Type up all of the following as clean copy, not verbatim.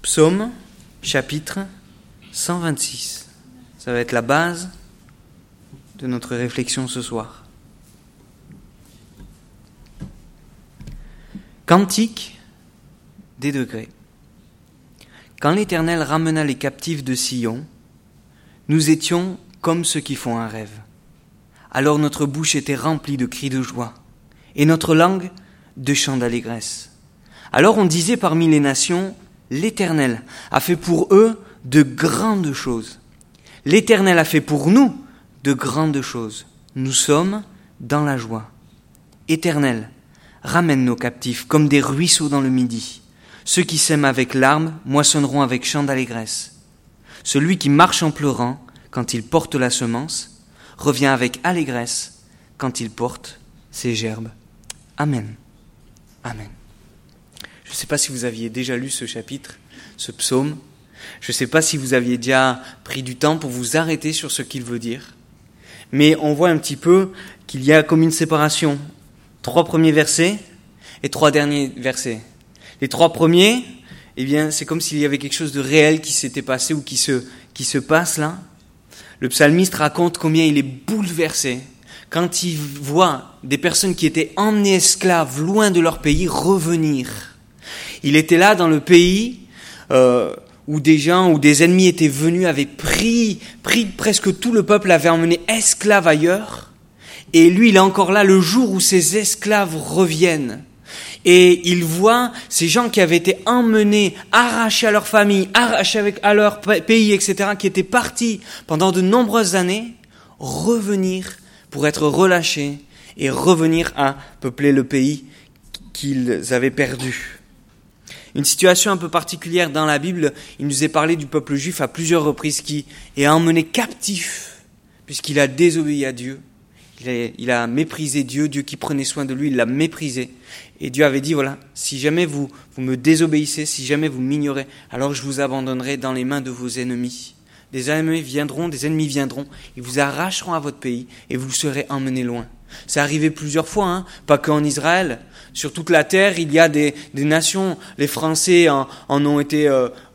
Psaume, chapitre 126. Ça va être la base de notre réflexion ce soir. Cantique des degrés. Quand l'Éternel ramena les captifs de Sion, nous étions comme ceux qui font un rêve. Alors notre bouche était remplie de cris de joie, et notre langue de chants d'allégresse. Alors on disait parmi les nations, l'Éternel a fait pour eux de grandes choses. L'Éternel a fait pour nous de grandes choses. Nous sommes dans la joie. Éternel, ramène nos captifs comme des ruisseaux dans le midi. Ceux qui sèment avec larmes moissonneront avec chants d'allégresse. Celui qui marche en pleurant quand il porte la semence revient avec allégresse quand il porte ses gerbes. Amen. Amen. Je ne sais pas si vous aviez déjà lu ce chapitre, ce psaume. Je ne sais pas si vous aviez déjà pris du temps pour vous arrêter sur ce qu'il veut dire. Mais on voit un petit peu qu'il y a comme une séparation. 3 premiers versets et 3 derniers versets. Les 3 premiers, eh bien, c'est comme s'il y avait quelque chose de réel qui s'était passé ou qui se passe là. Le psalmiste raconte combien il est bouleversé quand il voit des personnes qui étaient emmenées esclaves loin de leur pays revenir. Il était là dans le pays où des gens, où des ennemis étaient venus, avaient pris presque tout le peuple, l'avaient emmené esclave ailleurs. Et lui, il est encore là le jour où ces esclaves reviennent. Et il voit ces gens qui avaient été emmenés, arrachés à leur famille, arrachés à leur pays, etc., qui étaient partis pendant de nombreuses années, revenir pour être relâchés et revenir à peupler le pays qu'ils avaient perdu. Une situation un peu particulière dans la Bible, il nous est parlé du peuple juif à plusieurs reprises qui est emmené captif puisqu'il a désobéi à Dieu. Il a méprisé Dieu qui prenait soin de lui, il l'a méprisé. Et Dieu avait dit, voilà, si jamais vous me désobéissez, si jamais vous m'ignorez, alors je vous abandonnerai dans les mains de vos ennemis. Des ennemis viendront, ils vous arracheront à votre pays et vous serez emmenés loin. C'est arrivé plusieurs fois, pas qu'en Israël. Sur toute la terre, il y a des nations. Les Français en ont été,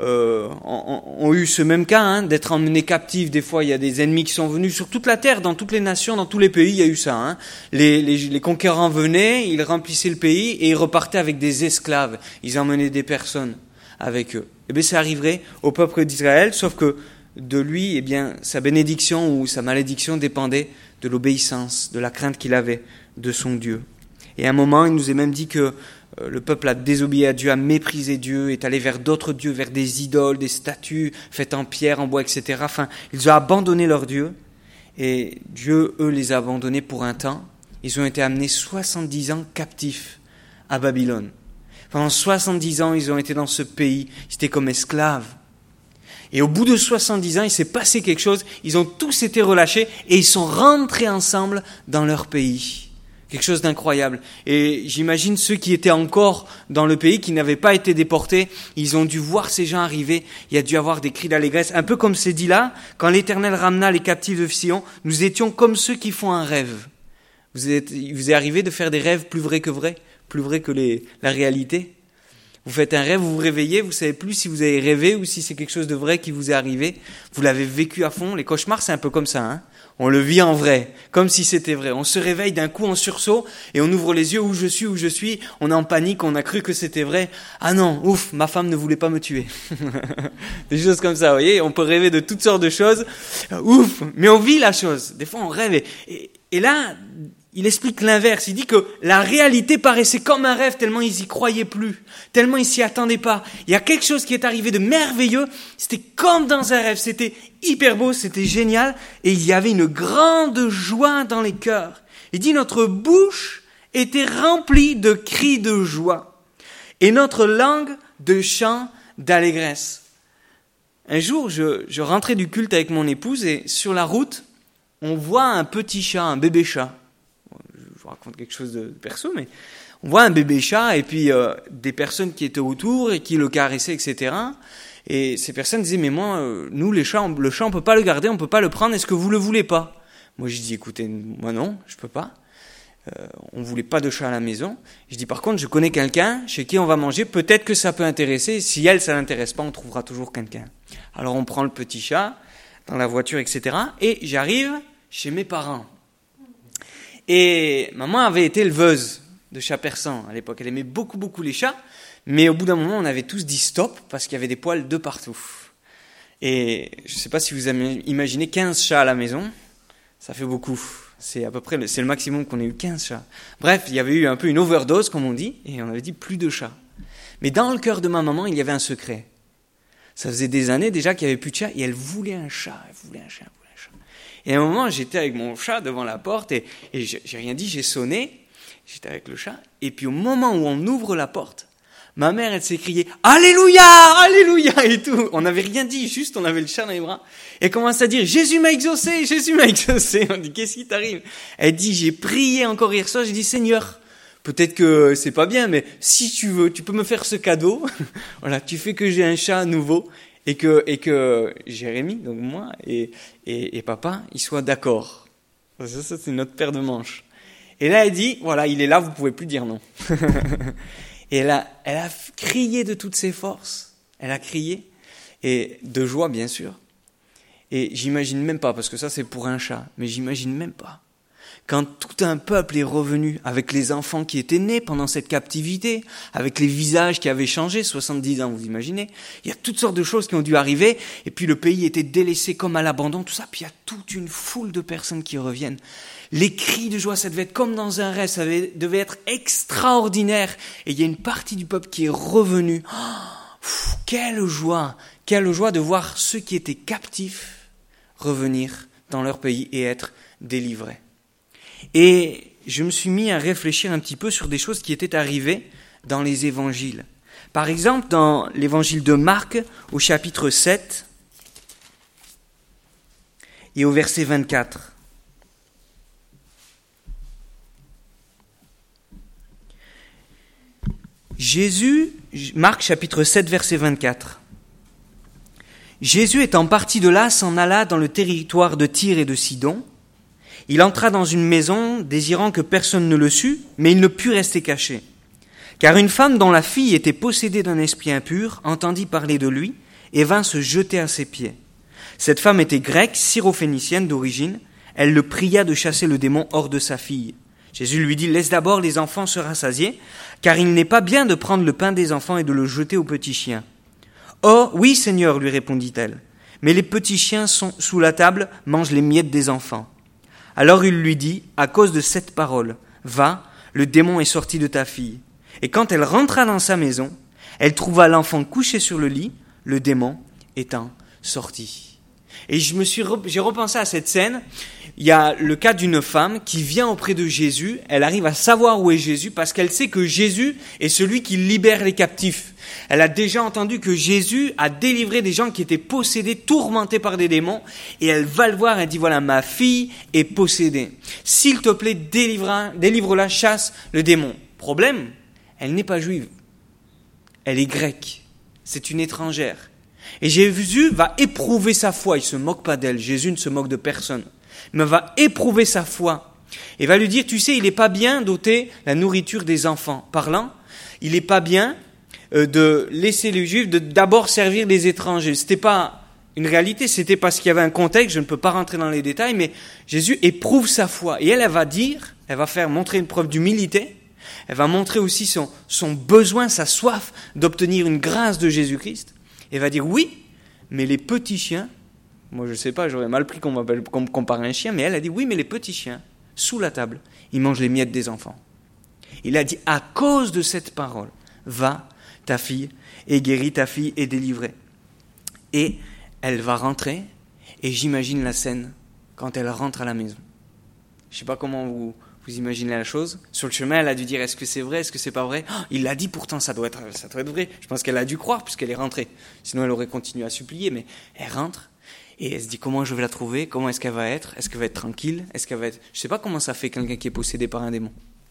ont eu ce même cas, d'être emmenés captifs. Des fois, il y a des ennemis qui sont venus sur toute la terre, dans toutes les nations, dans tous les pays. Il y a eu ça. Les conquérants venaient, ils remplissaient le pays et ils repartaient avec des esclaves. Ils emmenaient des personnes avec eux. Eh bien, ça arriverait au peuple d'Israël, sauf que de lui, eh bien, sa bénédiction ou sa malédiction dépendait de l'obéissance, de la crainte qu'il avait de son Dieu. Et à un moment, il nous est même dit que le peuple a désobéi à Dieu, a méprisé Dieu, est allé vers d'autres dieux, vers des idoles, des statues faites en pierre, en bois, etc. Enfin, ils ont abandonné leur Dieu. Et Dieu, eux, les a abandonnés pour un temps. Ils ont été amenés 70 ans captifs à Babylone. Pendant 70 ans, ils ont été dans ce pays. Ils étaient comme esclaves. Et au bout de 70 ans, il s'est passé quelque chose. Ils ont tous été relâchés et ils sont rentrés ensemble dans leur pays. Quelque chose d'incroyable. Et j'imagine ceux qui étaient encore dans le pays, qui n'avaient pas été déportés, ils ont dû voir ces gens arriver. Il y a dû avoir des cris d'allégresse. Un peu comme c'est dit là, quand l'Éternel ramena les captifs de Sion, nous étions comme ceux qui font un rêve. Il vous est arrivé de faire des rêves plus vrais que la réalité? Vous faites un rêve, vous vous réveillez, vous savez plus si vous avez rêvé ou si c'est quelque chose de vrai qui vous est arrivé. Vous l'avez vécu à fond. Les cauchemars, c'est un peu comme ça, On le vit en vrai, comme si c'était vrai. On se réveille d'un coup en sursaut et on ouvre les yeux, où je suis, on est en panique, on a cru que c'était vrai. Ah non, ouf, ma femme ne voulait pas me tuer. Des choses comme ça, vous voyez, on peut rêver de toutes sortes de choses. Ouf, mais on vit la chose. Des fois, on rêve. Et là, il explique l'inverse. Il dit que la réalité paraissait comme un rêve tellement ils y croyaient plus, tellement ils s'y attendaient pas. Il y a quelque chose qui est arrivé de merveilleux. C'était comme dans un rêve. C'était hyper beau, c'était génial. Et il y avait une grande joie dans les cœurs. Il dit notre bouche était remplie de cris de joie et notre langue de chants d'allégresse. Un jour, je rentrais du culte avec mon épouse et sur la route, on voit un petit chat, un bébé chat. Je vous raconte quelque chose de perso, mais on voit un bébé chat et puis des personnes qui étaient autour et qui le caressaient, etc. Et ces personnes disaient, mais moi, nous, le chat, on peut pas le garder, on peut pas le prendre, est-ce que vous le voulez pas? Moi, je dis, écoutez, moi non, je peux pas. on voulait pas de chat à la maison. Je dis par contre, je connais quelqu'un chez qui on va manger, peut-être que ça peut intéresser. Si elle, ça l'intéresse pas, on trouvera toujours quelqu'un. Alors on prend le petit chat dans la voiture, etc. Et j'arrive chez mes parents. Et maman avait été éleveuse de chats persans à l'époque. Elle aimait beaucoup, beaucoup les chats. Mais au bout d'un moment, on avait tous dit stop parce qu'il y avait des poils de partout. Et je ne sais pas si vous imaginez 15 chats à la maison. Ça fait beaucoup. C'est à peu près c'est le maximum qu'on ait eu, 15 chats. Bref, il y avait eu un peu une overdose, comme on dit, et on avait dit plus de chats. Mais dans le cœur de ma maman, il y avait un secret. Ça faisait des années déjà qu'il n'y avait plus de chat, et elle voulait un chat, elle voulait un chat. Et à un moment, j'étais avec mon chat devant la porte, et j'ai rien dit, j'ai sonné, j'étais avec le chat, et puis au moment où on ouvre la porte, ma mère, elle s'est criée « Alléluia, Alléluia !» et tout. On n'avait rien dit, juste on avait le chat dans les bras. Elle commence à dire « Jésus m'a exaucé, Jésus m'a exaucé !» On dit « Qu'est-ce qui t'arrive ?» Elle dit « J'ai prié encore hier soir, j'ai dit « Seigneur, peut-être que c'est pas bien, mais si tu veux, tu peux me faire ce cadeau. Voilà, tu fais que j'ai un chat nouveau et que Jérémie, donc moi, et papa, ils soient d'accord. » Ça, c'est notre paire de manches. Et là, elle dit « Voilà, il est là, vous pouvez plus dire non. » Et elle a crié de toutes ses forces. Elle a crié. Et de joie, bien sûr. Et j'imagine même pas, parce que ça c'est pour un chat, mais j'imagine même pas. Quand tout un peuple est revenu, avec les enfants qui étaient nés pendant cette captivité, avec les visages qui avaient changé, 70 ans, vous imaginez, il y a toutes sortes de choses qui ont dû arriver, et puis le pays était délaissé comme à l'abandon, tout ça, puis il y a toute une foule de personnes qui reviennent. Les cris de joie, ça devait être comme dans un rêve, ça devait être extraordinaire. Et il y a une partie du peuple qui est revenue. Oh, quelle joie de voir ceux qui étaient captifs revenir dans leur pays et être délivrés. Et je me suis mis à réfléchir un petit peu sur des choses qui étaient arrivées dans les évangiles. Par exemple, dans l'évangile de Marc, au chapitre 7 et au verset 24. Jésus, Marc chapitre 7 verset 24. Jésus étant parti de là, s'en alla dans le territoire de Tyr et de Sidon. Il entra dans une maison, désirant que personne ne le sût, mais il ne put rester caché. Car une femme dont la fille était possédée d'un esprit impur entendit parler de lui et vint se jeter à ses pieds. Cette femme était grecque, syrophénicienne d'origine. Elle le pria de chasser le démon hors de sa fille. Jésus lui dit « Laisse d'abord les enfants se rassasier, car il n'est pas bien de prendre le pain des enfants et de le jeter aux petits chiens. »« Oh, oui, Seigneur, lui répondit-elle, mais les petits chiens sont sous la table, mangent les miettes des enfants. » Alors il lui dit, à cause de cette parole, « Va, le démon est sorti de ta fille. » Et quand elle rentra dans sa maison, elle trouva l'enfant couché sur le lit, le démon étant sorti. Et j'ai repensé à cette scène. Il y a le cas d'une femme qui vient auprès de Jésus. Elle arrive à savoir où est Jésus parce qu'elle sait que Jésus est celui qui libère les captifs. Elle a déjà entendu que Jésus a délivré des gens qui étaient possédés, tourmentés par des démons. Et elle va le voir, elle dit, voilà, ma fille est possédée. S'il te plaît, délivre-la, chasse le démon. Problème, elle n'est pas juive. Elle est grecque. C'est une étrangère. Et Jésus va éprouver sa foi. Il ne se moque pas d'elle. Jésus ne se moque de personne. Mais va éprouver sa foi. Et va lui dire, tu sais, il n'est pas bien d'ôter la nourriture des enfants. Parlant, il n'est pas bien de laisser les Juifs d'abord servir les étrangers. Ce n'était pas une réalité, c'était parce qu'il y avait un contexte. Je ne peux pas rentrer dans les détails, mais Jésus éprouve sa foi. Et elle va dire, elle va faire montrer une preuve d'humilité. Elle va montrer aussi son besoin, sa soif d'obtenir une grâce de Jésus-Christ. Elle va dire oui, mais les petits chiens, moi je ne sais pas, j'aurais mal pris qu'on me compare à un chien, mais elle a dit oui, mais les petits chiens, sous la table, ils mangent les miettes des enfants. Il a dit à cause de cette parole, va, ta fille est guérie, ta fille est délivrée. Et elle va rentrer, et j'imagine la scène quand elle rentre à la maison. Je ne sais pas comment vous imaginez la chose. Sur le chemin, elle a dû dire, est-ce que c'est vrai, est-ce que c'est pas vrai? Oh, il l'a dit pourtant, ça doit être vrai. Je pense qu'elle a dû croire puisqu'elle est rentrée. Sinon, elle aurait continué à supplier, mais elle rentre et elle se dit, comment je vais la trouver? Comment est-ce qu'elle va être? Est-ce qu'elle va être tranquille? Est-ce qu'elle va être... Je sais pas comment ça fait quelqu'un qui est possédé par un démon.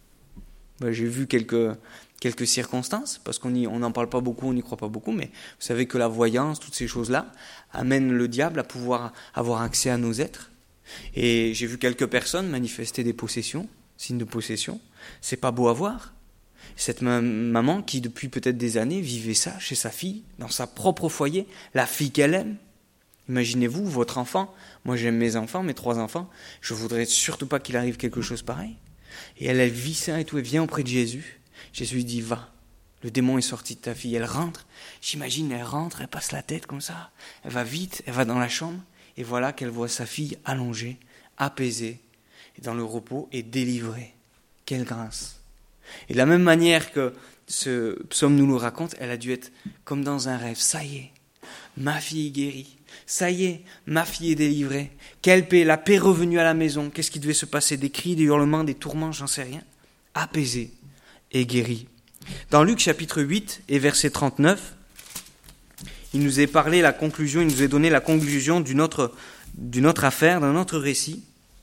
J'ai vu quelques circonstances, parce qu'on n'en parle pas beaucoup, on n'y croit pas beaucoup, mais vous savez que la voyance, toutes ces choses-là, amènent le diable à pouvoir avoir accès à nos êtres. Et j'ai vu quelques personnes manifester des possessions. signe de possession. C'est pas beau à voir. Cette maman qui, depuis peut-être des années, vivait ça chez sa fille, dans sa propre foyer, la fille qu'elle aime. Imaginez-vous, votre enfant, moi j'aime mes enfants, mes 3 enfants, je voudrais surtout pas qu'il arrive quelque chose pareil. Et elle vit ça et tout, elle vient auprès de Jésus. Jésus lui dit, va, le démon est sorti de ta fille. Elle rentre, j'imagine, elle rentre, elle passe la tête comme ça, elle va vite, elle va dans la chambre, et voilà qu'elle voit sa fille allongée, apaisée, et dans le repos, et délivrée. Quelle grâce! Et de la même manière que ce psaume nous le raconte, elle a dû être comme dans un rêve. Ça y est, ma fille est guérie. Ça y est, ma fille est délivrée. Quelle paix, la paix est revenue à la maison. Qu'est-ce qui devait se passer? Des cris, des hurlements, des tourments, j'en sais rien. Apaisée et guérie. Dans Luc chapitre 8 et verset 39, il nous est parlé la conclusion, il nous est donné la conclusion d'une autre affaire, d'un autre récit.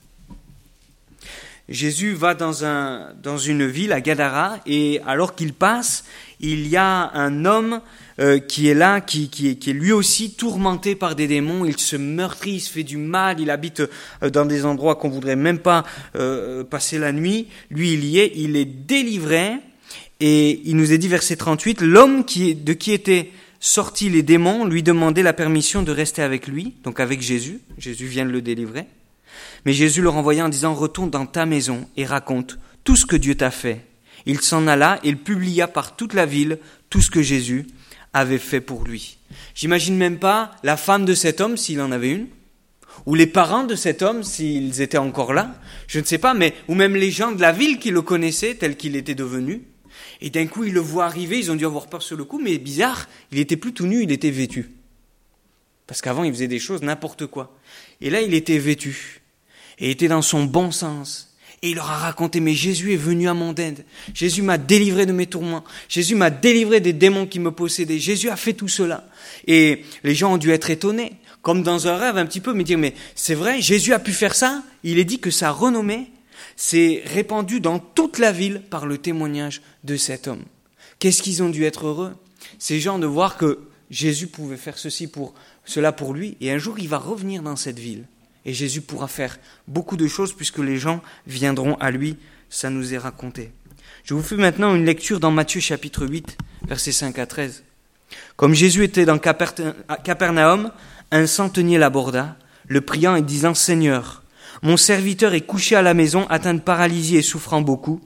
Jésus va dans une ville, à Gadara, et alors qu'il passe, il y a un homme qui est là, qui est lui aussi tourmenté par des démons. Il se meurtrit, il se fait du mal, il habite dans des endroits qu'on voudrait même pas passer la nuit. Lui, il est délivré, et il nous est dit, verset 38, l'homme de qui étaient sortis les démons lui demandait la permission de rester avec lui, donc avec Jésus. Jésus vient de le délivrer. Mais Jésus le renvoya en disant, retourne dans ta maison et raconte tout ce que Dieu t'a fait. Il s'en alla et il publia par toute la ville tout ce que Jésus avait fait pour lui. J'imagine même pas la femme de cet homme, s'il en avait une, ou les parents de cet homme, s'ils étaient encore là, je ne sais pas, mais ou même les gens de la ville qui le connaissaient tel qu'il était devenu. Et d'un coup, ils le voient arriver, ils ont dû avoir peur sur le coup, mais bizarre, il était plus tout nu, il était vêtu. Parce qu'avant, il faisait des choses, n'importe quoi. Et là, il était vêtu. Et était dans son bon sens. Et il leur a raconté, mais Jésus est venu à mon aide. Jésus m'a délivré de mes tourments. Jésus m'a délivré des démons qui me possédaient. Jésus a fait tout cela. Et les gens ont dû être étonnés, comme dans un rêve un petit peu, mais dire, mais c'est vrai, Jésus a pu faire ça? Il est dit que sa renommée s'est répandue dans toute la ville par le témoignage de cet homme. Qu'est-ce qu'ils ont dû être heureux, ces gens, de voir que Jésus pouvait faire cela pour lui. Et un jour, il va revenir dans cette ville. Et Jésus pourra faire beaucoup de choses puisque les gens viendront à lui. Ça nous est raconté. Je vous fais maintenant une lecture dans Matthieu chapitre 8, versets 5 à 13. Comme Jésus était dans Capernaum, un centenier l'aborda, le priant et disant, Seigneur, mon serviteur est couché à la maison, atteint de paralysie et souffrant beaucoup.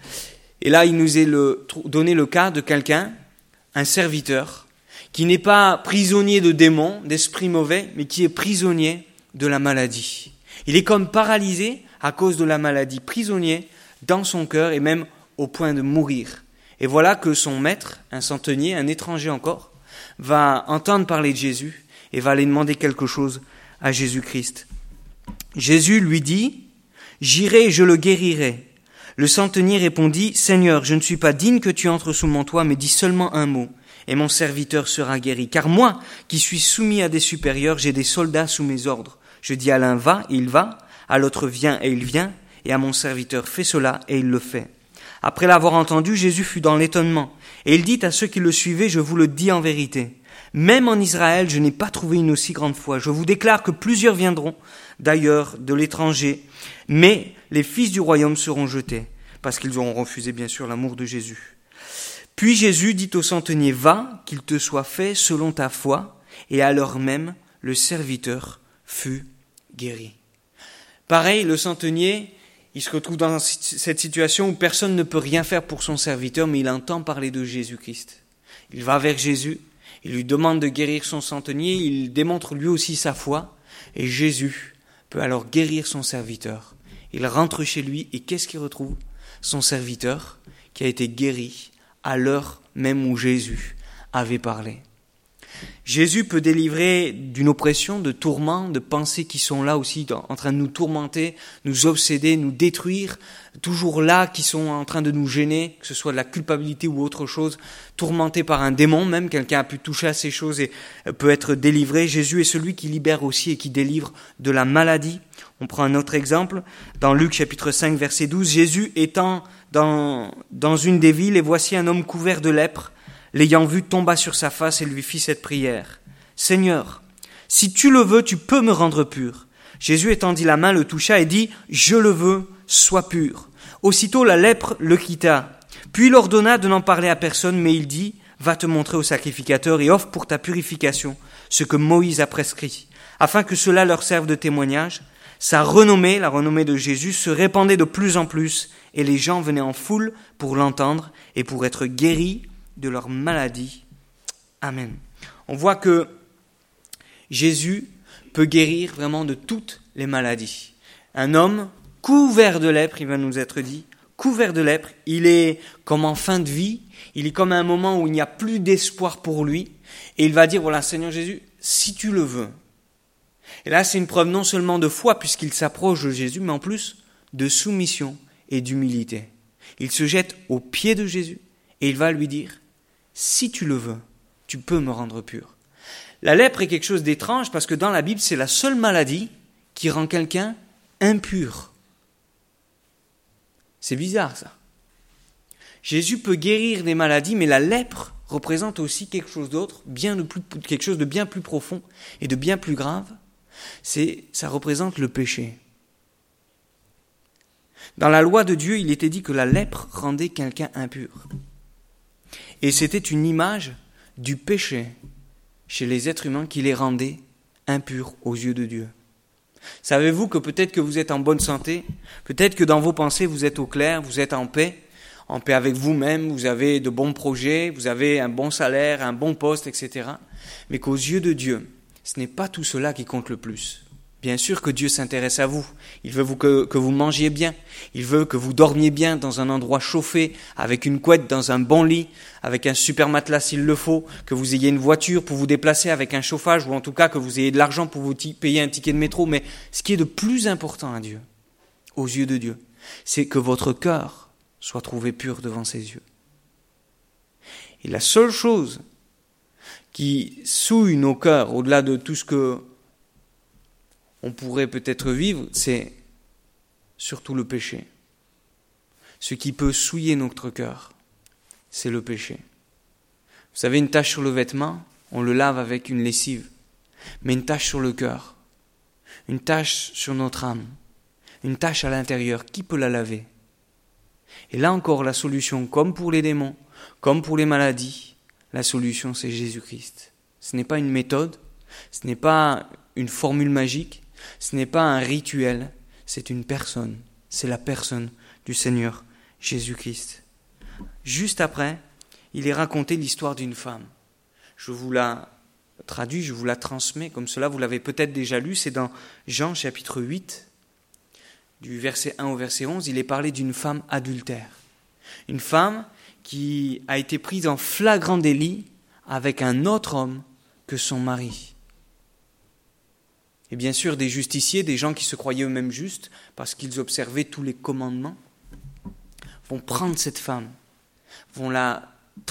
Et là, il nous est donné le cas de quelqu'un, un serviteur, qui n'est pas prisonnier de démons, d'esprits mauvais, mais qui est prisonnier de la maladie. Il est comme paralysé à cause de la maladie, prisonnier dans son cœur et même au point de mourir. Et voilà que son maître, un centenier, un étranger encore, va entendre parler de Jésus et va aller demander quelque chose à Jésus-Christ. Jésus lui dit, « J'irai et je le guérirai. » Le centenier répondit, « Seigneur, je ne suis pas digne que tu entres sous mon toit, mais dis seulement un mot, et mon serviteur sera guéri. Car moi, qui suis soumis à des supérieurs, j'ai des soldats sous mes ordres. Je dis à l'un, va, et il va, à l'autre, viens, et il vient, et à mon serviteur, fais cela, et il le fait. » Après l'avoir entendu, Jésus fut dans l'étonnement, et il dit à ceux qui le suivaient, « Je vous le dis en vérité, même en Israël, je n'ai pas trouvé une aussi grande foi. Je vous déclare que plusieurs viendront, d'ailleurs, de l'étranger, mais les fils du royaume seront jetés, parce qu'ils auront refusé, bien sûr, l'amour de Jésus. » Puis Jésus dit au centenier, « Va, qu'il te soit fait selon ta foi. » Et à l'heure même, le serviteur fut guéri. Pareil, le centenier, il se retrouve dans cette situation où personne ne peut rien faire pour son serviteur, mais il entend parler de Jésus-Christ. Il va vers Jésus, il lui demande de guérir son centenier, il démontre lui aussi sa foi, et Jésus peut alors guérir son serviteur. Il rentre chez lui, et qu'est-ce qu'il retrouve? Son serviteur qui a été guéri à l'heure même où Jésus avait parlé. Jésus peut délivrer d'une oppression, de tourments, de pensées qui sont là aussi en train de nous tourmenter, nous obséder, nous détruire, toujours là, qui sont en train de nous gêner, que ce soit de la culpabilité ou autre chose, tourmenté par un démon même, quelqu'un a pu toucher à ces choses et peut être délivré. Jésus est celui qui libère aussi et qui délivre de la maladie. On prend un autre exemple, dans Luc chapitre 5 verset 12, Jésus étant dans une des villes, et voici un homme couvert de lèpre, l'ayant vu, tomba sur sa face et lui fit cette prière. « Seigneur, si tu le veux, tu peux me rendre pur. » Jésus étendit la main, le toucha et dit « Je le veux, sois pur. » Aussitôt la lèpre le quitta. Puis il ordonna de n'en parler à personne, mais il dit, va te montrer au sacrificateur et offre pour ta purification ce que Moïse a prescrit, afin que cela leur serve de témoignage. Sa renommée, la renommée de Jésus, se répandait de plus en plus, et les gens venaient en foule pour l'entendre et pour être guéris de leur maladie. Amen. On voit que Jésus peut guérir vraiment de toutes les maladies. Un homme couvert de lèpre, il va nous être dit, couvert de lèpre, il est comme en fin de vie, il est comme à un moment où il n'y a plus d'espoir pour lui, et il va dire, voilà, Seigneur Jésus, si tu le veux. Et là, c'est une preuve non seulement de foi, puisqu'il s'approche de Jésus, mais en plus de soumission et d'humilité. Il se jette aux pieds de Jésus, et il va lui dire, si tu le veux, tu peux me rendre pur. La lèpre est quelque chose d'étrange, parce que dans la Bible, c'est la seule maladie qui rend quelqu'un impur. C'est bizarre, ça. Jésus peut guérir des maladies, mais la lèpre représente aussi quelque chose d'autre, quelque chose de bien plus profond et de bien plus grave. Ça représente le péché. Dans la loi de Dieu, il était dit que la lèpre rendait quelqu'un impur. Et c'était une image du péché chez les êtres humains qui les rendait impurs aux yeux de Dieu. Savez-vous que peut-être que vous êtes en bonne santé, peut-être que dans vos pensées vous êtes au clair, vous êtes en paix avec vous-même, vous avez de bons projets, vous avez un bon salaire, un bon poste, etc. Mais qu'aux yeux de Dieu, ce n'est pas tout cela qui compte le plus. Bien sûr que Dieu s'intéresse à vous. Il veut que vous mangiez bien. Il veut que vous dormiez bien dans un endroit chauffé, avec une couette, dans un bon lit, avec un super matelas s'il le faut, que vous ayez une voiture pour vous déplacer avec un chauffage, ou en tout cas que vous ayez de l'argent pour vous payer un ticket de métro. Mais ce qui est de plus important à Dieu, aux yeux de Dieu, c'est que votre cœur soit trouvé pur devant ses yeux. Et la seule chose qui souille nos cœurs, au-delà de tout ce que on pourrait peut-être vivre, c'est surtout le péché. Ce qui peut souiller notre cœur, c'est le péché. Vous savez, une tache sur le vêtement, on le lave avec une lessive. Mais une tache sur le cœur, une tache sur notre âme, une tache à l'intérieur, qui peut la laver? Et là encore, la solution, comme pour les démons, comme pour les maladies, la solution, c'est Jésus-Christ. Ce n'est pas une méthode, ce n'est pas une formule magique, ce n'est pas un rituel, c'est une personne. C'est la personne du Seigneur Jésus-Christ. Juste après, il est raconté l'histoire d'une femme. Je vous la traduis, je vous la transmets, comme cela vous l'avez peut-être déjà lu, c'est dans Jean chapitre 8, du verset 1 au verset 11, il est parlé d'une femme adultère. Une femme qui a été prise en flagrant délit avec un autre homme que son mari. Et bien sûr, des justiciers, des gens qui se croyaient eux-mêmes justes, parce qu'ils observaient tous les commandements, vont prendre cette femme, vont la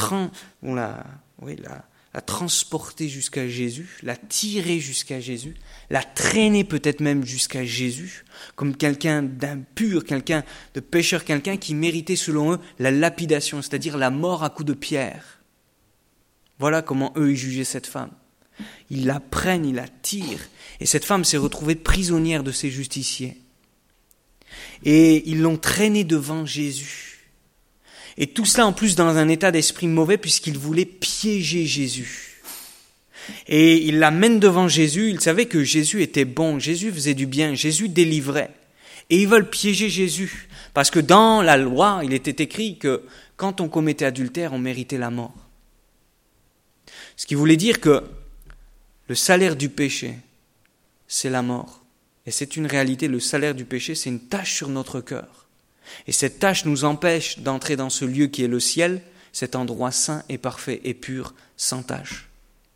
transporter jusqu'à Jésus, la tirer jusqu'à Jésus, la traîner peut-être même jusqu'à Jésus, comme quelqu'un d'impur, quelqu'un de pécheur, quelqu'un qui méritait selon eux la lapidation, c'est-à-dire la mort à coups de pierre. Voilà comment eux ils jugeaient cette femme. Ils la prennent, ils la tirent, et cette femme s'est retrouvée prisonnière de ces justiciers. Et ils l'ont traînée devant Jésus. Et tout cela en plus dans un état d'esprit mauvais puisqu'ils voulaient piéger Jésus. Et ils l'amènent devant Jésus, ils savaient que Jésus était bon, Jésus faisait du bien, Jésus délivrait. Et ils veulent piéger Jésus, parce que dans la loi, il était écrit que quand on commettait adultère, on méritait la mort. Ce qui voulait dire que le salaire du péché, c'est la mort. Et c'est une réalité, le salaire du péché, c'est une tache sur notre cœur. Et cette tache nous empêche d'entrer dans ce lieu qui est le ciel, cet endroit saint et parfait et pur, sans tache.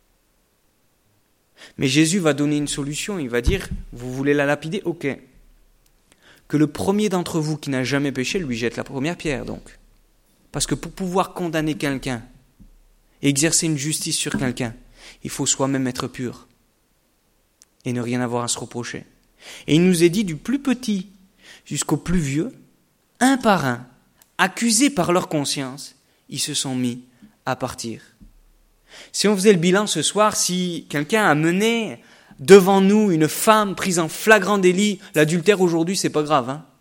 Mais Jésus va donner une solution, il va dire, vous voulez la lapider? Ok. Que le premier d'entre vous qui n'a jamais péché lui jette la première pierre donc. Parce que pour pouvoir condamner quelqu'un, exercer une justice sur quelqu'un, il faut soi-même être pur et ne rien avoir à se reprocher. Et il nous est dit du plus petit jusqu'au plus vieux, un par un, accusés par leur conscience, ils se sont mis à partir. Si on faisait le bilan ce soir, si quelqu'un a mené devant nous une femme prise en flagrant délit, l'adultère aujourd'hui c'est pas grave, hein.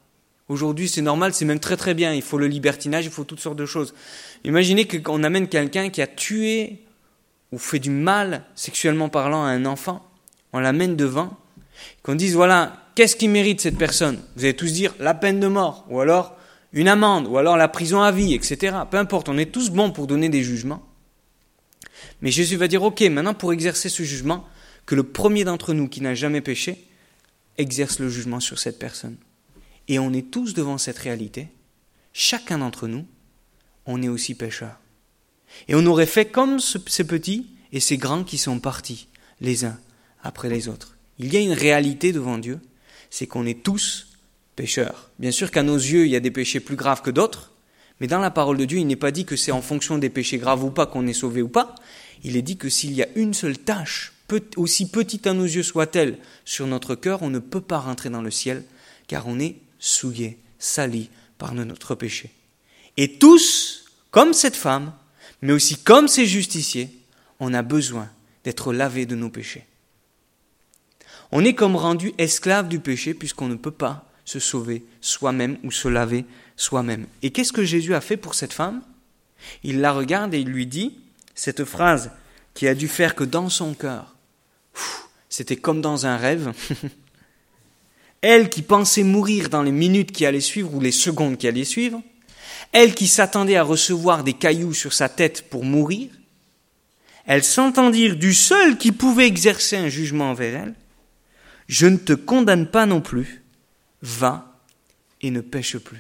Aujourd'hui, c'est normal, c'est même très très bien. Il faut le libertinage, il faut toutes sortes de choses. Imaginez qu'on amène quelqu'un qui a tué ou fait du mal, sexuellement parlant, à un enfant. On l'amène devant. Qu'on dise, voilà, qu'est-ce qui mérite cette personne? Vous allez tous dire la peine de mort, ou alors une amende, ou alors la prison à vie, etc. Peu importe, on est tous bons pour donner des jugements. Mais Jésus va dire, ok, maintenant pour exercer ce jugement, que le premier d'entre nous qui n'a jamais péché, exerce le jugement sur cette personne. Et on est tous devant cette réalité. Chacun d'entre nous, on est aussi pécheurs. Et on aurait fait comme ces petits et ces grands qui sont partis, les uns après les autres. Il y a une réalité devant Dieu, c'est qu'on est tous pécheurs. Bien sûr qu'à nos yeux, il y a des péchés plus graves que d'autres, mais dans la parole de Dieu, il n'est pas dit que c'est en fonction des péchés graves ou pas qu'on est sauvé ou pas. Il est dit que s'il y a une seule tâche, aussi petite à nos yeux soit-elle, sur notre cœur, on ne peut pas rentrer dans le ciel, car on est souillé, sali par notre péché. Et tous, comme cette femme, mais aussi comme ces justiciers, on a besoin d'être lavés de nos péchés. On est comme rendu esclave du péché puisqu'on ne peut pas se sauver soi-même ou se laver soi-même. Et qu'est-ce que Jésus a fait pour cette femme? Il la regarde et il lui dit cette phrase qui a dû faire que dans son cœur, c'était comme dans un rêve. Elle qui pensait mourir dans les minutes qui allaient suivre ou les secondes qui allaient suivre, elle qui s'attendait à recevoir des cailloux sur sa tête pour mourir, elle s'entend dire du seul qui pouvait exercer un jugement envers elle, « Je ne te condamne pas non plus, va et ne pêche plus. »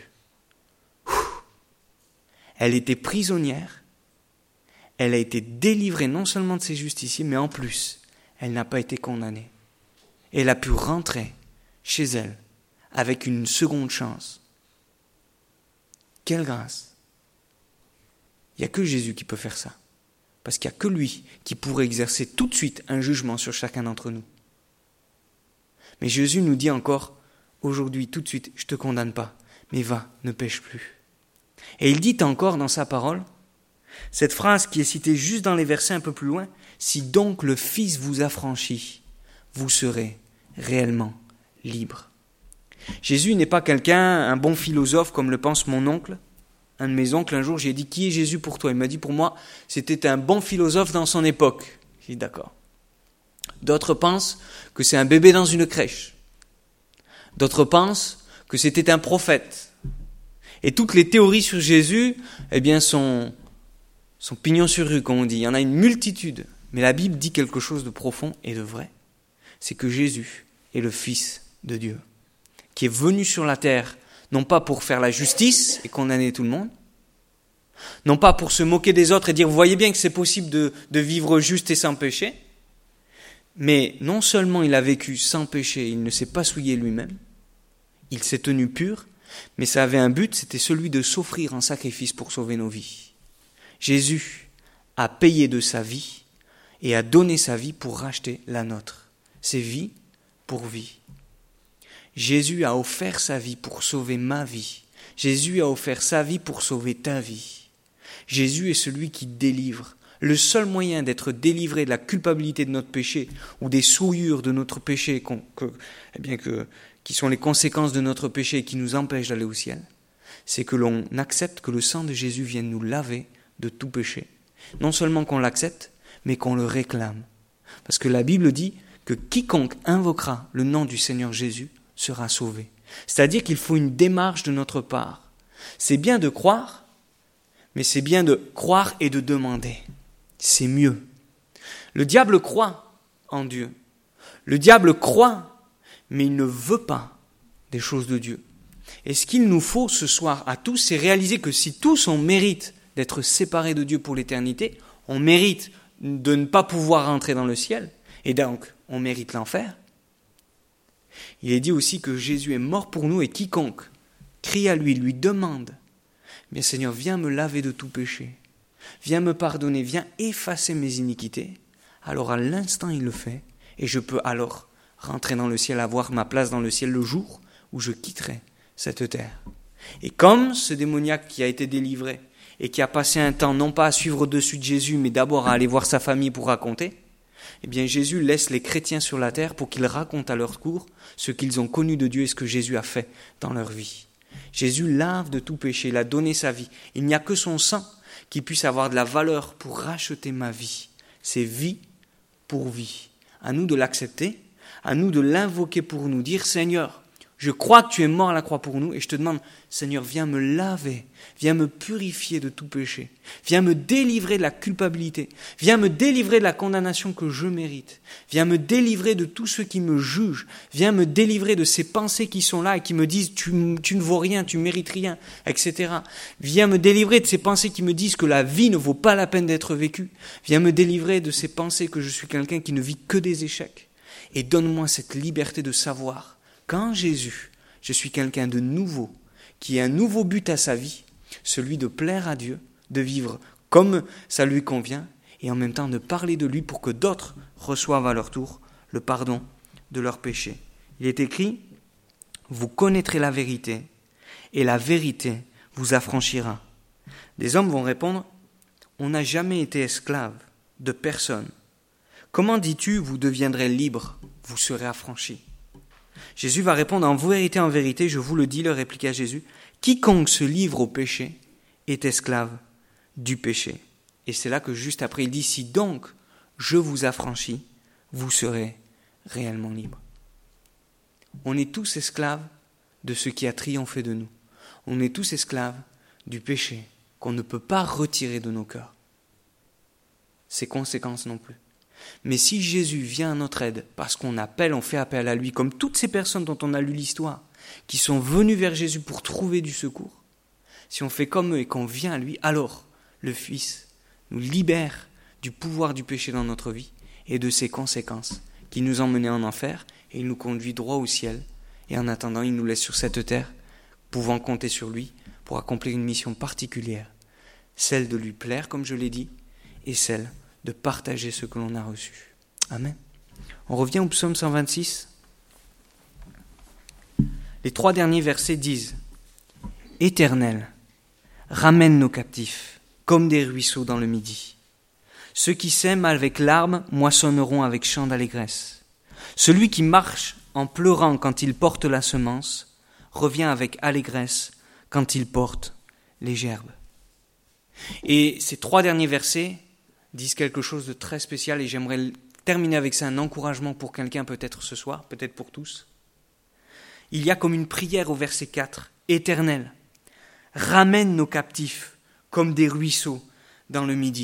Elle était prisonnière, elle a été délivrée non seulement de ses justiciers, mais en plus, elle n'a pas été condamnée. Elle a pu rentrer chez elle avec une seconde chance. Quelle grâce! Il n'y a que Jésus qui peut faire ça. Parce qu'il n'y a que lui qui pourrait exercer tout de suite un jugement sur chacun d'entre nous. Mais Jésus nous dit encore, aujourd'hui, tout de suite, je ne te condamne pas, mais va, ne pêche plus. Et il dit encore dans sa parole, cette phrase qui est citée juste dans les versets un peu plus loin, si donc le Fils vous affranchit, vous serez réellement libre. Jésus n'est pas quelqu'un, un bon philosophe comme le pense mon oncle. Un de mes oncles, un jour, j'ai dit, qui est Jésus pour toi? Il m'a dit, pour moi, c'était un bon philosophe dans son époque. J'ai dit, d'accord. D'autres pensent que c'est un bébé dans une crèche. D'autres pensent que c'était un prophète. Et toutes les théories sur Jésus, eh bien, sont pignon sur rue, comme on dit. Il y en a une multitude. Mais la Bible dit quelque chose de profond et de vrai. C'est que Jésus est le Fils de Dieu, qui est venu sur la terre, non pas pour faire la justice et condamner tout le monde, non pas pour se moquer des autres et dire, vous voyez bien que c'est possible de vivre juste et sans péché, mais non seulement il a vécu sans péché, il ne s'est pas souillé lui-même, il s'est tenu pur, mais ça avait un but, c'était celui de s'offrir en sacrifice pour sauver nos vies. Jésus a payé de sa vie et a donné sa vie pour racheter la nôtre. C'est vie pour vie. Jésus a offert sa vie pour sauver ma vie. Jésus a offert sa vie pour sauver ta vie. Jésus est celui qui délivre. Le seul moyen d'être délivré de la culpabilité de notre péché ou des souillures de notre péché qui sont les conséquences de notre péché et qui nous empêchent d'aller au ciel, c'est que l'on accepte que le sang de Jésus vienne nous laver de tout péché. Non seulement qu'on l'accepte, mais qu'on le réclame. Parce que la Bible dit que quiconque invoquera le nom du Seigneur Jésus sera sauvé. C'est-à-dire qu'il faut une démarche de notre part. C'est bien de croire, mais c'est bien de croire et de demander. C'est mieux. Le diable croit en Dieu. Le diable croit, mais il ne veut pas des choses de Dieu. Et ce qu'il nous faut ce soir à tous, c'est réaliser que si tous on mérite d'être séparés de Dieu pour l'éternité, on mérite de ne pas pouvoir rentrer dans le ciel, et donc on mérite l'enfer. Il est dit aussi que Jésus est mort pour nous et quiconque crie à lui, lui demande, bien Seigneur, viens me laver de tout péché, viens me pardonner, viens effacer mes iniquités, alors à l'instant il le fait et je peux alors rentrer dans le ciel, avoir ma place dans le ciel le jour où je quitterai cette terre. Et comme ce démoniaque qui a été délivré et qui a passé un temps non pas à suivre au-dessus de Jésus mais d'abord à aller voir sa famille pour raconter, eh bien Jésus laisse les chrétiens sur la terre pour qu'ils racontent à leur tour ce qu'ils ont connu de Dieu et ce que Jésus a fait dans leur vie. Jésus lave de tout péché, il a donné sa vie. Il n'y a que son sang qui puisse avoir de la valeur pour racheter ma vie. C'est vie pour vie. À nous de l'accepter, à nous de l'invoquer pour nous, dire Seigneur, je crois que tu es mort à la croix pour nous et je te demande, Seigneur, viens me laver, viens me purifier de tout péché, viens me délivrer de la culpabilité, viens me délivrer de la condamnation que je mérite, viens me délivrer de tous ceux qui me jugent, viens me délivrer de ces pensées qui sont là et qui me disent tu ne vaux rien, tu mérites rien, etc. Viens me délivrer de ces pensées qui me disent que la vie ne vaut pas la peine d'être vécue, viens me délivrer de ces pensées que je suis quelqu'un qui ne vit que des échecs et donne-moi cette liberté de savoir qu'en Jésus, je suis quelqu'un de nouveau, qui a un nouveau but à sa vie, celui de plaire à Dieu, de vivre comme ça lui convient, et en même temps de parler de lui pour que d'autres reçoivent à leur tour le pardon de leurs péchés. Il est écrit, « Vous connaîtrez la vérité, et la vérité vous affranchira. » Des hommes vont répondre, « On n'a jamais été esclave de personne. Comment dis-tu, vous deviendrez libre, vous serez affranchis ?» Jésus va répondre, en vérité, je vous le dis, leur répliqua Jésus, quiconque se livre au péché est esclave du péché. Et c'est là que juste après il dit, si donc je vous affranchis, vous serez réellement libres. On est tous esclaves de ce qui a triomphé de nous. On est tous esclaves du péché qu'on ne peut pas retirer de nos cœurs. Ses conséquences non plus. Mais si Jésus vient à notre aide, parce qu'on fait appel à lui, comme toutes ces personnes dont on a lu l'histoire, qui sont venues vers Jésus pour trouver du secours, si on fait comme eux et qu'on vient à lui, alors le Fils nous libère du pouvoir du péché dans notre vie et de ses conséquences, qui nous emmènent en enfer et il nous conduit droit au ciel. Et en attendant, il nous laisse sur cette terre, pouvant compter sur lui pour accomplir une mission particulière, celle de lui plaire, comme je l'ai dit, et celle de partager ce que l'on a reçu. Amen. On revient au psaume 126. Les 3 derniers versets disent « Éternel, ramène nos captifs comme des ruisseaux dans le midi. Ceux qui sèment avec larmes moissonneront avec chant d'allégresse. Celui qui marche en pleurant quand il porte la semence revient avec allégresse quand il porte les gerbes. » Et ces 3 derniers versets disent quelque chose de très spécial et j'aimerais terminer avec ça, un encouragement pour quelqu'un peut-être ce soir, peut-être pour tous. Il y a comme une prière au verset 4, « Éternel, ramène nos captifs comme des ruisseaux dans le midi. »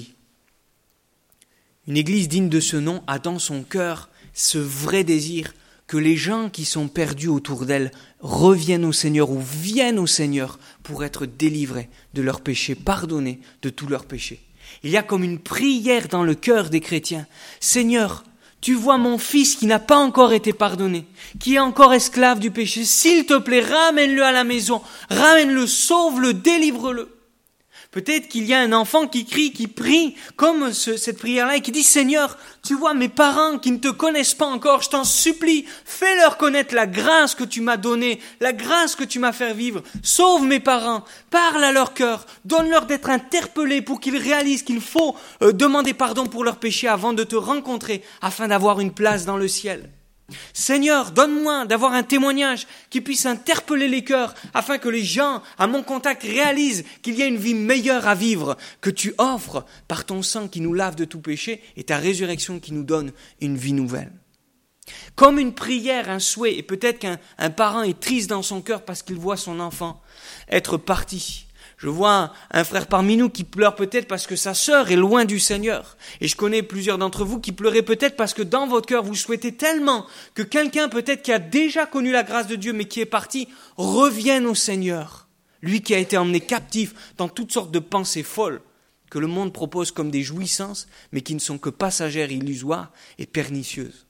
Une église digne de ce nom a dans son cœur ce vrai désir que les gens qui sont perdus autour d'elle reviennent au Seigneur ou viennent au Seigneur pour être délivrés de leurs péchés, pardonnés de tous leurs péchés. Il y a comme une prière dans le cœur des chrétiens. Seigneur, tu vois mon fils qui n'a pas encore été pardonné, qui est encore esclave du péché. S'il te plaît, ramène-le à la maison, ramène-le, sauve-le, délivre-le. Peut-être qu'il y a un enfant qui crie, qui prie comme cette prière-là et qui dit « Seigneur, tu vois mes parents qui ne te connaissent pas encore, je t'en supplie, fais-leur connaître la grâce que tu m'as donnée, la grâce que tu m'as fait vivre. Sauve mes parents, parle à leur cœur, donne-leur d'être interpellés pour qu'ils réalisent qu'il faut demander pardon pour leurs péchés avant de te rencontrer, afin d'avoir une place dans le ciel. » Seigneur, donne-moi d'avoir un témoignage qui puisse interpeller les cœurs afin que les gens à mon contact réalisent qu'il y a une vie meilleure à vivre que tu offres par ton sang qui nous lave de tout péché et ta résurrection qui nous donne une vie nouvelle. Comme une prière, un souhait, et peut-être qu'un parent est triste dans son cœur parce qu'il voit son enfant être parti. Je vois un frère parmi nous qui pleure peut-être parce que sa sœur est loin du Seigneur. Et je connais plusieurs d'entre vous qui pleurez peut-être parce que dans votre cœur, vous souhaitez tellement que quelqu'un peut-être qui a déjà connu la grâce de Dieu mais qui est parti, revienne au Seigneur. Lui qui a été emmené captif dans toutes sortes de pensées folles que le monde propose comme des jouissances mais qui ne sont que passagères, illusoires et pernicieuses.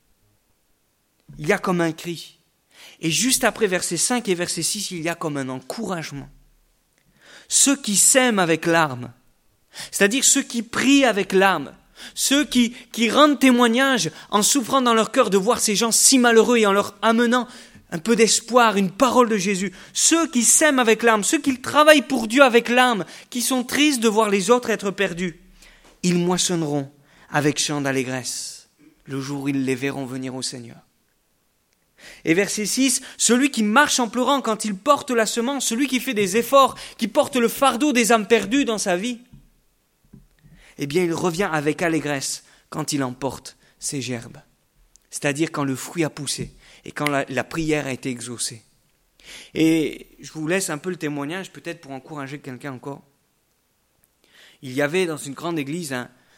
Il y a comme un cri. Et juste après versets 5 et verset 6, il y a comme un encouragement. Ceux qui s'aiment avec larmes, c'est-à-dire ceux qui prient avec larmes, ceux qui rendent témoignage en souffrant dans leur cœur de voir ces gens si malheureux et en leur amenant un peu d'espoir, une parole de Jésus, ceux qui s'aiment avec larmes, ceux qui travaillent pour Dieu avec larmes, qui sont tristes de voir les autres être perdus, ils moissonneront avec chant d'allégresse le jour où ils les verront venir au Seigneur. Et verset 6, celui qui marche en pleurant quand il porte la semence, celui qui fait des efforts, qui porte le fardeau des âmes perdues dans sa vie, eh bien il revient avec allégresse quand il emporte ses gerbes. C'est-à-dire quand le fruit a poussé et quand la prière a été exaucée. Et je vous laisse un peu le témoignage, peut-être pour encourager quelqu'un encore. Il y avait dans une grande église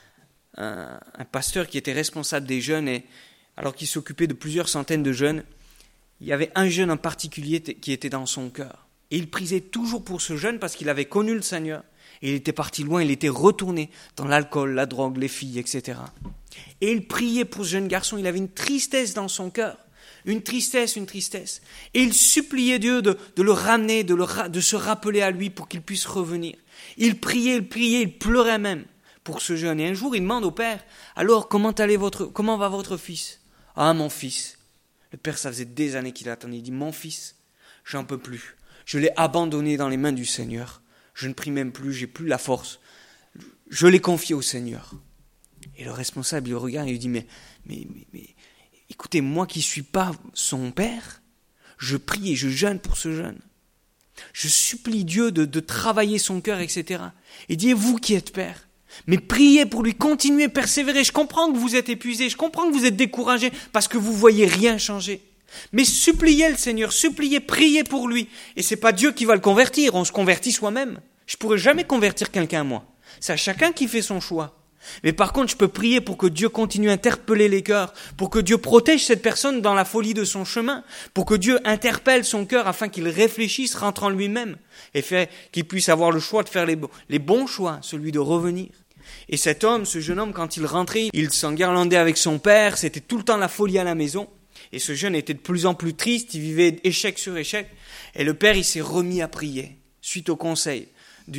un pasteur qui était responsable des jeunes, et alors qu'il s'occupait de plusieurs centaines de jeunes, il y avait un jeune en particulier qui était dans son cœur. Et il priait toujours pour ce jeune parce qu'il avait connu le Seigneur. Et il était parti loin, il était retourné dans l'alcool, la drogue, les filles, etc. Et il priait pour ce jeune garçon, il avait une tristesse dans son cœur. Une tristesse. Et il suppliait Dieu de le ramener, de se rappeler à lui pour qu'il puisse revenir. Il priait, il pleurait même pour ce jeune. Et un jour, il demande au père, alors comment va votre fils ? Ah, mon fils. Le père, ça faisait des années qu'il attendait. Il dit, mon fils, j'en peux plus. Je l'ai abandonné dans les mains du Seigneur. Je ne prie même plus, j'ai plus la force. Je l'ai confié au Seigneur. Et le responsable, il regarde et il dit, mais écoutez, moi qui ne suis pas son père, je prie et je jeûne pour ce jeune. Je supplie Dieu de travailler son cœur, etc. Et dit, vous qui êtes père, mais priez pour lui, continuez, persévérez. Je comprends que vous êtes épuisé, je comprends que vous êtes découragé parce que vous ne voyez rien changer. Mais suppliez le Seigneur, priez pour lui. Et c'est pas Dieu qui va le convertir, on se convertit soi-même. Je ne pourrai jamais convertir quelqu'un, moi. C'est à chacun qui fait son choix. Mais par contre, je peux prier pour que Dieu continue à interpeller les cœurs, pour que Dieu protège cette personne dans la folie de son chemin, pour que Dieu interpelle son cœur afin qu'il réfléchisse, rentre en lui-même, et fait qu'il puisse avoir le choix de faire les bons choix, celui de revenir. Et cet homme, ce jeune homme, quand il rentrait, il s'enguirlandait avec son père, c'était tout le temps la folie à la maison. Et ce jeune était de plus en plus triste, il vivait échec sur échec. Et le père, il s'est remis à prier, suite au conseil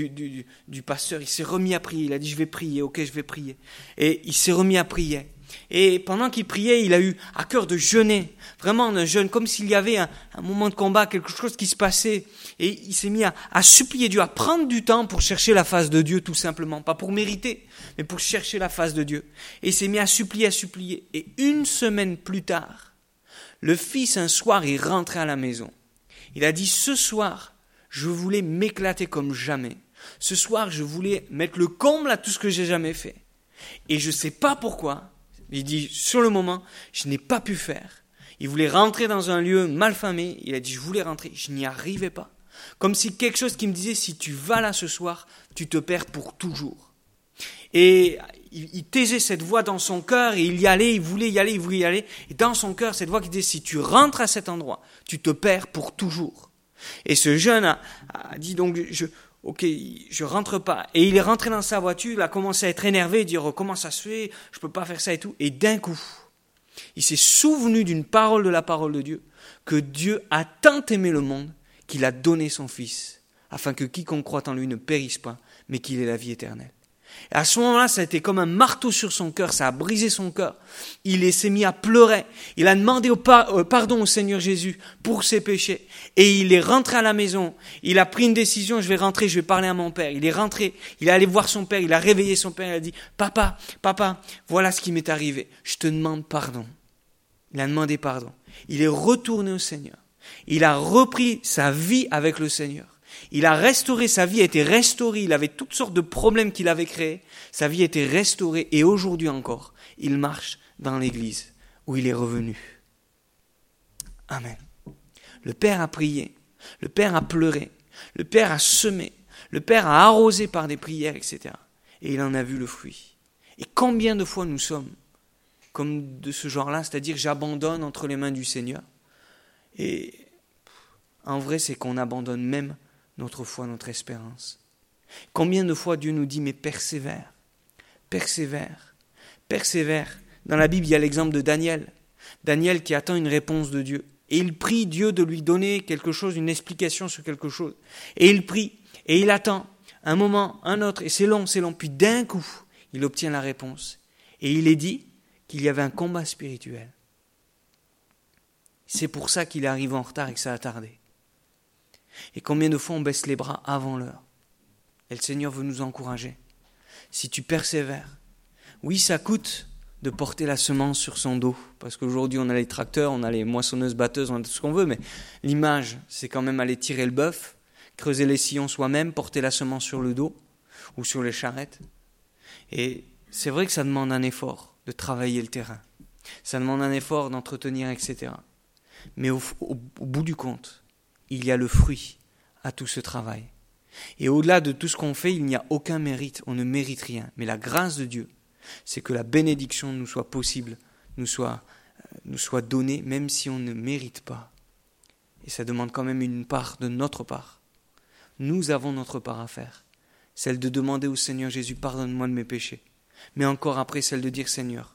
du pasteur, il s'est remis à prier. Il a dit, je vais prier, ok, je vais prier. Et il s'est remis à prier. Et pendant qu'il priait, il a eu à cœur de jeûner, vraiment un jeûne, comme s'il y avait un moment de combat, quelque chose qui se passait. Et il s'est mis à supplier Dieu, à prendre du temps pour chercher la face de Dieu, tout simplement. Pas pour mériter, mais pour chercher la face de Dieu. Et il s'est mis à supplier. Et une semaine plus tard, le fils, un soir, il rentrait à la maison. Il a dit, ce soir, je voulais m'éclater comme jamais. Ce soir, je voulais mettre le comble à tout ce que j'ai jamais fait. Et je ne sais pas pourquoi. Il dit, sur le moment, je n'ai pas pu faire. Il voulait rentrer dans un lieu mal famé. Il a dit, je voulais rentrer. Je n'y arrivais pas. Comme si quelque chose qui me disait, si tu vas là ce soir, tu te perds pour toujours. Et il taisait cette voix dans son cœur et il y allait, il voulait y aller. Et dans son cœur, cette voix qui disait, si tu rentres à cet endroit, tu te perds pour toujours. Et ce jeune a dit donc, je rentre pas. Et il est rentré dans sa voiture, il a commencé à être énervé, dire comment ça se fait, je peux pas faire ça et tout. Et d'un coup, il s'est souvenu d'une parole de la parole de Dieu, que Dieu a tant aimé le monde qu'il a donné son Fils, afin que quiconque croit en lui ne périsse pas, mais qu'il ait la vie éternelle. Et à ce moment-là, ça a été comme un marteau sur son cœur, ça a brisé son cœur. Il s'est mis à pleurer. Il a demandé pardon au Seigneur Jésus pour ses péchés. Et il est rentré à la maison. Il a pris une décision, je vais rentrer, je vais parler à mon père. Il est rentré, il est allé voir son père, il a réveillé son père, il a dit, papa, voilà ce qui m'est arrivé. Je te demande pardon. Il a demandé pardon. Il est retourné au Seigneur. Il a repris sa vie avec le Seigneur. Il a restauré, sa vie a été restaurée, il avait toutes sortes de problèmes qu'il avait créés, sa vie a été restaurée et aujourd'hui encore, il marche dans l'église où il est revenu. Amen. Le Père a prié, le Père a pleuré, le Père a semé, le Père a arrosé par des prières, etc. Et il en a vu le fruit. Et combien de fois nous sommes comme de ce genre-là, c'est-à-dire j'abandonne entre les mains du Seigneur. Et en vrai, c'est qu'on abandonne même notre foi, notre espérance. Combien de fois Dieu nous dit, mais persévère. Dans la Bible, il y a l'exemple de Daniel. Daniel qui attend une réponse de Dieu. Et il prie Dieu de lui donner quelque chose, une explication sur quelque chose. Et il prie, et il attend un moment, un autre, et c'est long. Puis d'un coup, il obtient la réponse. Et il est dit qu'il y avait un combat spirituel. C'est pour ça qu'il arrive en retard et que ça a tardé. Et combien de fois on baisse les bras avant l'heure. Et le Seigneur veut nous encourager. Si tu persévères, oui, ça coûte de porter la semence sur son dos. Parce qu'aujourd'hui, on a les tracteurs, on a les moissonneuses-batteuses, on a tout ce qu'on veut, mais l'image, c'est quand même aller tirer le bœuf, creuser les sillons soi-même, porter la semence sur le dos ou sur les charrettes. Et c'est vrai que ça demande un effort de travailler le terrain. Ça demande un effort d'entretenir, etc. Mais au bout du compte, il y a le fruit à tout ce travail. Et au-delà de tout ce qu'on fait, il n'y a aucun mérite, on ne mérite rien. Mais la grâce de Dieu, c'est que la bénédiction nous soit possible, nous soit donnée, même si on ne mérite pas. Et ça demande quand même une part de notre part. Nous avons notre part à faire, celle de demander au Seigneur Jésus, pardonne-moi de mes péchés. Mais encore après, celle de dire, Seigneur,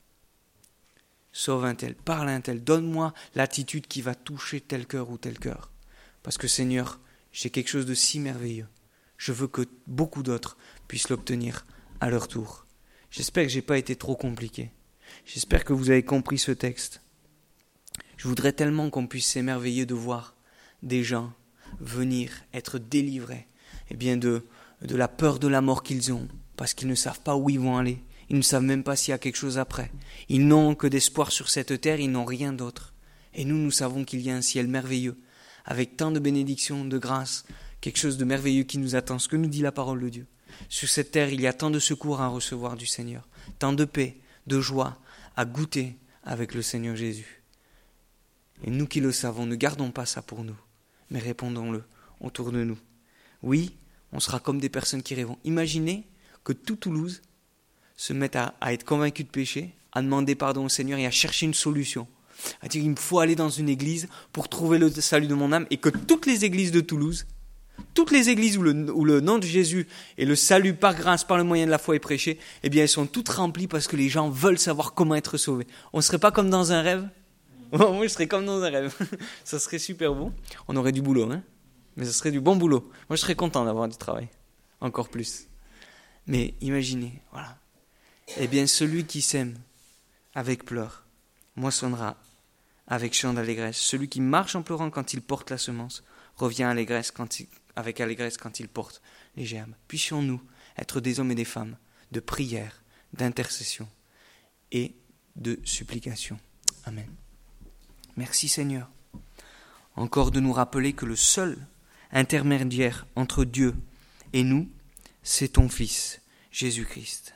sauve un tel, parle à un tel, donne-moi l'attitude qui va toucher tel cœur ou tel cœur. Parce que Seigneur, j'ai quelque chose de si merveilleux. Je veux que beaucoup d'autres puissent l'obtenir à leur tour. J'espère que je n'ai pas été trop compliqué. J'espère que vous avez compris ce texte. Je voudrais tellement qu'on puisse s'émerveiller de voir des gens venir être délivrés de la peur de la mort qu'ils ont, parce qu'ils ne savent pas où ils vont aller. Ils ne savent même pas s'il y a quelque chose après. Ils n'ont que d'espoir sur cette terre, ils n'ont rien d'autre. Et nous savons qu'il y a un ciel merveilleux, avec tant de bénédictions, de grâce, quelque chose de merveilleux qui nous attend, ce que nous dit la parole de Dieu. Sur cette terre, il y a tant de secours à recevoir du Seigneur, tant de paix, de joie à goûter avec le Seigneur Jésus. Et nous qui le savons, ne gardons pas ça pour nous, mais répondons-le autour de nous. Oui, on sera comme des personnes qui rêvent. Imaginez que tout Toulouse se mette à être convaincu de péché, à demander pardon au Seigneur et à chercher une solution. À dire, il me faut aller dans une église pour trouver le salut de mon âme, et que toutes les églises de Toulouse, toutes les églises où le nom de Jésus et le salut par grâce, par le moyen de la foi est prêché, eh bien elles sont toutes remplies parce que les gens veulent savoir comment être sauvés. On ne serait pas comme dans un rêve? Moi, je serais comme dans un rêve. Ça serait super bon. On aurait du boulot, hein? Mais ce serait du bon boulot. Moi, je serais content d'avoir du travail. Encore plus. Mais imaginez, voilà. Eh bien, celui qui sème avec pleurs moissonnera avec chant d'allégresse. Celui qui marche en pleurant quand il porte la semence revient avec allégresse quand il porte les germes. Puissions-nous être des hommes et des femmes de prière, d'intercession et de supplication. Amen. Merci Seigneur. Encore de nous rappeler que le seul intermédiaire entre Dieu et nous, c'est ton Fils, Jésus-Christ.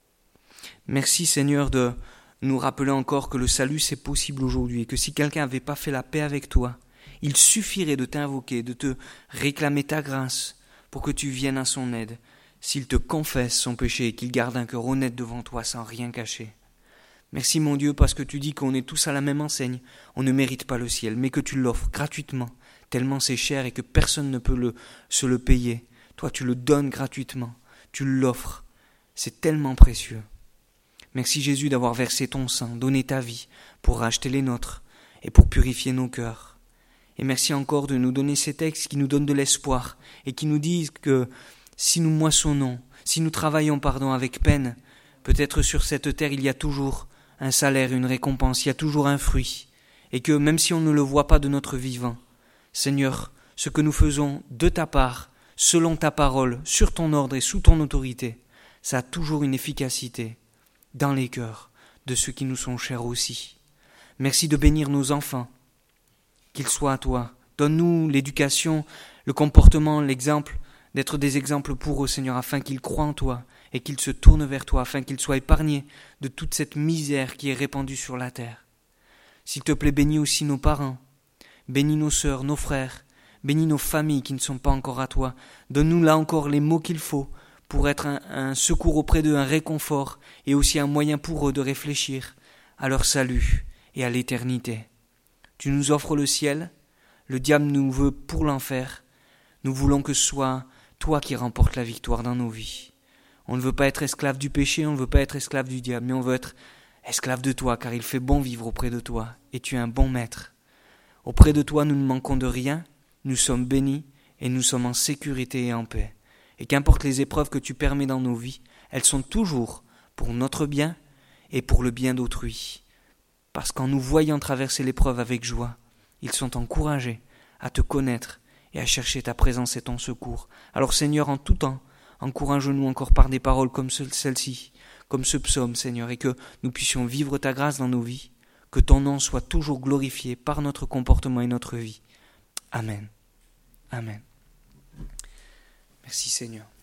Merci Seigneur de nous rappeler encore que le salut c'est possible aujourd'hui et que si quelqu'un n'avait pas fait la paix avec toi, il suffirait de t'invoquer, de te réclamer ta grâce pour que tu viennes à son aide, s'il te confesse son péché et qu'il garde un cœur honnête devant toi sans rien cacher. Merci mon Dieu parce que tu dis qu'on est tous à la même enseigne, on ne mérite pas le ciel, mais que tu l'offres gratuitement, tellement c'est cher et que personne ne peut se le payer. Toi tu le donnes gratuitement, tu l'offres, c'est tellement précieux. Merci Jésus d'avoir versé ton sang, donné ta vie pour racheter les nôtres et pour purifier nos cœurs. Et merci encore de nous donner ces textes qui nous donnent de l'espoir et qui nous disent que si nous moissonnons, si nous travaillons avec peine, peut-être sur cette terre il y a toujours un salaire, une récompense, il y a toujours un fruit. Et que même si on ne le voit pas de notre vivant, Seigneur, ce que nous faisons de ta part, selon ta parole, sur ton ordre et sous ton autorité, ça a toujours une efficacité dans les cœurs de ceux qui nous sont chers aussi. Merci de bénir nos enfants, qu'ils soient à toi. Donne-nous l'éducation, le comportement, l'exemple, d'être des exemples pour eux, Seigneur, afin qu'ils croient en toi et qu'ils se tournent vers toi, afin qu'ils soient épargnés de toute cette misère qui est répandue sur la terre. S'il te plaît, bénis aussi nos parents, bénis nos sœurs, nos frères, bénis nos familles qui ne sont pas encore à toi. Donne-nous là encore les mots qu'il faut pour être un secours auprès d'eux, un réconfort et aussi un moyen pour eux de réfléchir à leur salut et à l'éternité. Tu nous offres le ciel, le diable nous veut pour l'enfer. Nous voulons que ce soit toi qui remportes la victoire dans nos vies. On ne veut pas être esclave du péché, on ne veut pas être esclave du diable, mais on veut être esclave de toi, car il fait bon vivre auprès de toi, et tu es un bon maître. Auprès de toi, nous ne manquons de rien, nous sommes bénis, et nous sommes en sécurité et en paix. Et qu'importe les épreuves que tu permets dans nos vies, elles sont toujours pour notre bien et pour le bien d'autrui. Parce qu'en nous voyant traverser l'épreuve avec joie, ils sont encouragés à te connaître et à chercher ta présence et ton secours. Alors Seigneur, en tout temps, Encourage-nous encore par des paroles comme celle-ci, comme ce psaume, Seigneur, et que nous puissions vivre ta grâce dans nos vies, que ton nom soit toujours glorifié par notre comportement et notre vie. Amen. Amen. Merci Seigneur.